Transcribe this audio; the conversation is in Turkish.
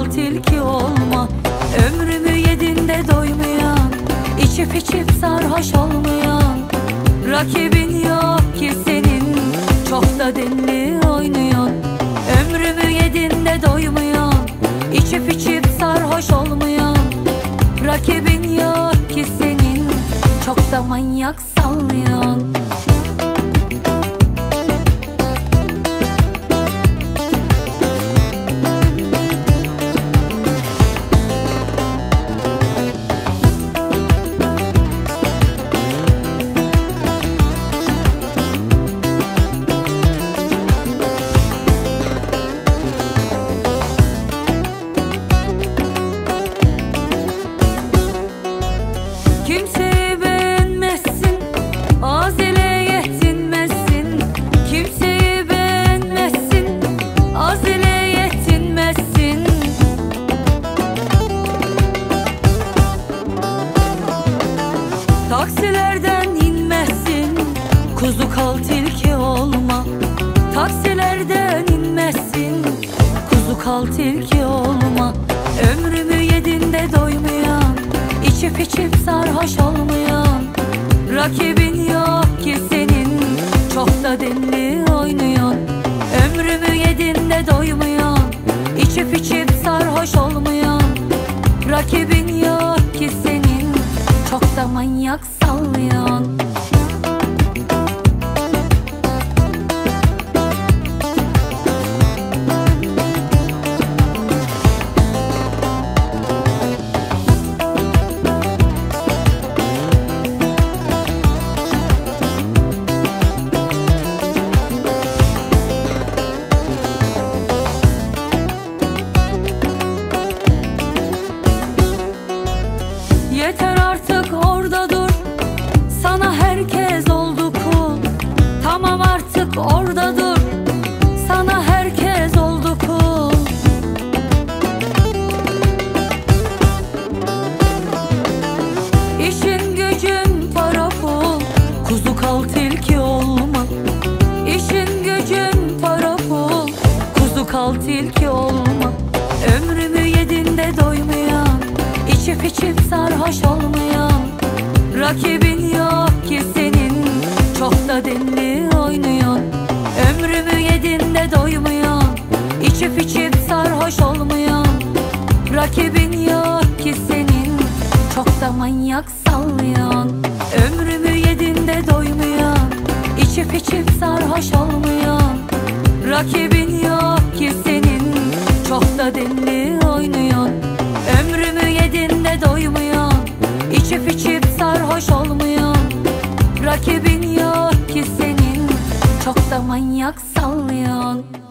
kal tilki olma. Ömrümü yedin de doymayan, içip içip sarhoş olmayan. Rakibin yok ki senin, çok da denli oynuyorsun. Ömrümü yedin de doymayan, içip içip sarhoş olmayan. Rakibin yok ki senin, çok da manyak sallıyorsun. Kimseyi beğenmezsin, azile yetinmezsin. Kimseyi beğenmezsin, azile yetinmezsin. Taksilerden inmezsin, kuzu kal tilki olma. Taksilerden inmezsin, kuzu kal tilki olma. Ömrümü yedin de doymayan, İçip içip sarhoş olmayan. Rakibin yok ki senin, çok da denli oynuyorsun. Ömrümü yedin de doymayan, İçip içip sarhoş olmayan. Rakibin yok ki senin, çok da manyak sallıyorsun. Yeter artık orada dur, sana herkes oldu kul. Tamam artık orada dur, sana herkes oldu kul. İşin gücün para pul, kuzu kal tilki olma. İşin gücün para pul, kuzu kal tilki olma. Ömrümü yedin de doymayan, İçip içip sarhoş olmayan. Rakibin yok ki senin, çok da denli oynuyorsun. Ömrümü yedin de doymayan, İçip içip sarhoş olmayan. Rakibin yok ki senin, çok da manyak sallıyorsun. Ömrümü yedin de doymayan, İçip içip sarhoş olmayan. Rakibin yok ki senin, çok da denli oynuyorsun. Ömrümü yedin de doymayan, İçip içip sarhoş olmayan. Rakibin yok ki senin, çok da manyak sallıyorsun.